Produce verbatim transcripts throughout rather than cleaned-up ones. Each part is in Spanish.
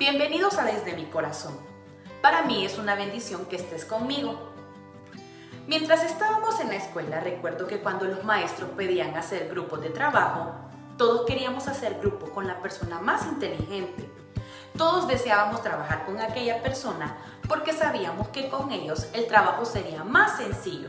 Bienvenidos a Desde mi Corazón. Para mí es una bendición que estés conmigo. Mientras estábamos en la escuela, recuerdo que cuando los maestros pedían hacer grupos de trabajo, todos queríamos hacer grupo con la persona más inteligente. Todos deseábamos trabajar con aquella persona porque sabíamos que con ellos el trabajo sería más sencillo.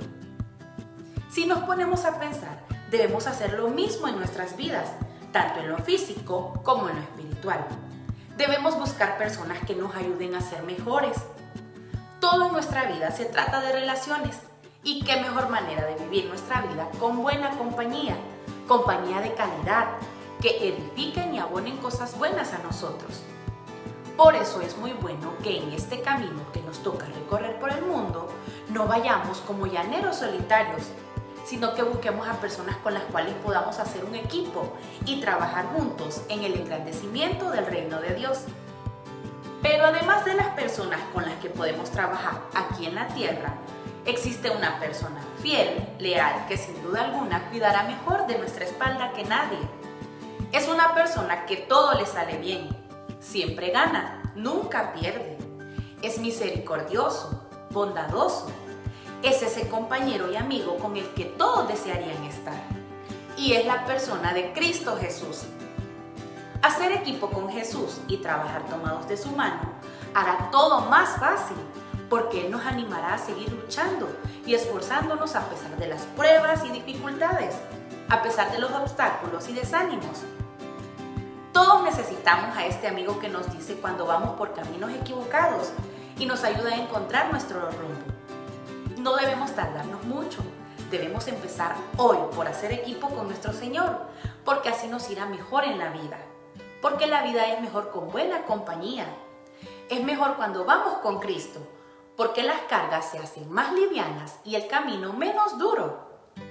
Si nos ponemos a pensar, debemos hacer lo mismo en nuestras vidas, tanto en lo físico como en lo espiritual. Debemos buscar personas que nos ayuden a ser mejores. Todo en nuestra vida se trata de relaciones. Y qué mejor manera de vivir nuestra vida con buena compañía, compañía de calidad, que edifiquen y abonen cosas buenas a nosotros. Por eso es muy bueno que en este camino que nos toca recorrer por el mundo, no vayamos como llaneros solitarios, sino que busquemos a personas con las cuales podamos hacer un equipo y trabajar juntos en el engrandecimiento del reino de Dios. Pero además de las personas con las que podemos trabajar aquí en la tierra, existe una persona fiel, leal, que sin duda alguna cuidará mejor de nuestra espalda que nadie. Es una persona que todo le sale bien, siempre gana, nunca pierde. Es misericordioso, bondadoso. Es ese compañero y amigo con el que todos desearían estar. Y es la persona de Cristo Jesús. Hacer equipo con Jesús y trabajar tomados de su mano hará todo más fácil, porque Él nos animará a seguir luchando y esforzándonos a pesar de las pruebas y dificultades, a pesar de los obstáculos y desánimos. Todos necesitamos a este amigo que nos dice cuando vamos por caminos equivocados y nos ayuda a encontrar nuestro rumbo. No debemos tardarnos mucho, debemos empezar hoy por hacer equipo con nuestro Señor, porque así nos irá mejor en la vida, porque la vida es mejor con buena compañía. Es mejor cuando vamos con Cristo, porque las cargas se hacen más livianas y el camino menos duro.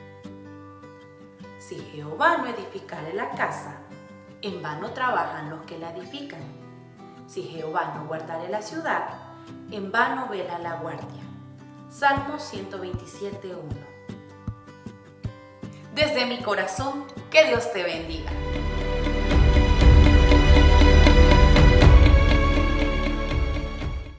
Si Jehová no edificare la casa, en vano trabajan los que la edifican. Si Jehová no guardare la ciudad, en vano vela la guardia. Salmo ciento veintisiete, uno. Desde mi corazón, que Dios te bendiga.